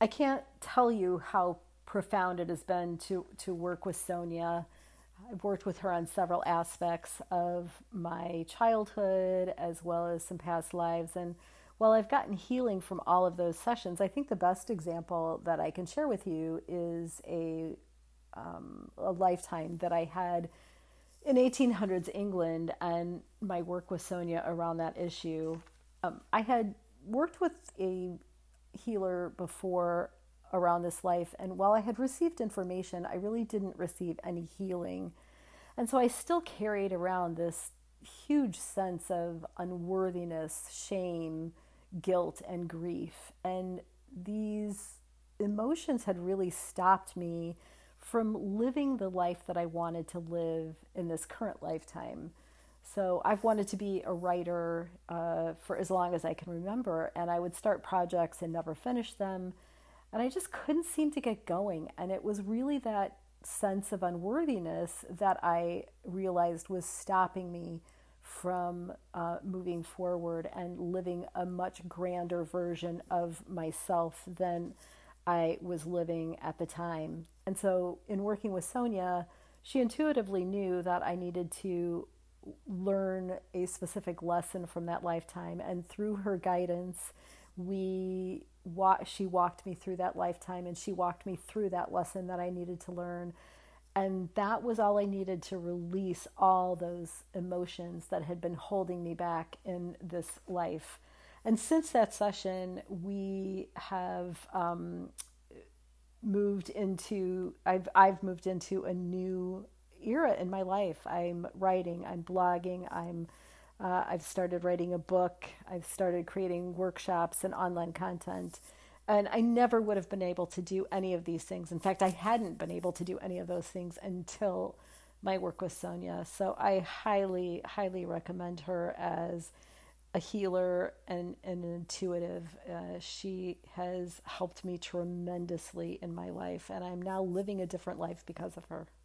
I can't tell you how profound it has been to work with Sonia. I've worked with her on several aspects of my childhood as well as some past lives. And while I've gotten healing from all of those sessions, I think the best example that I can share with you is a lifetime that I had in 1800s England and my work with Sonia around that issue. I had worked with a healer before around this life, and while I had received information, I really didn't receive any healing. And so I still carried around this huge sense of unworthiness, shame, guilt, and grief. And these emotions had really stopped me from living the life that I wanted to live in this current lifetime. So I've wanted to be a writer for as long as I can remember, and I would start projects and never finish them. And I just couldn't seem to get going. And it was really that sense of unworthiness that I realized was stopping me from moving forward and living a much grander version of myself than I was living at the time. And so, in working with Sonia, she intuitively knew that I needed to learn a specific lesson from that lifetime. And through her guidance, she walked me through that lifetime and she walked me through that lesson that I needed to learn. And that was all I needed to release all those emotions that had been holding me back in this life. And since that session, we have I've moved into a new era in my life. I'm writing, I'm blogging, I've started writing a book, I've started creating workshops and online content. And I never would have been able to do any of these things. In fact, I hadn't been able to do any of those things until my work with Sonia. So I highly, highly recommend her as a healer and an intuitive. She has helped me tremendously in my life, and I'm now living a different life because of her.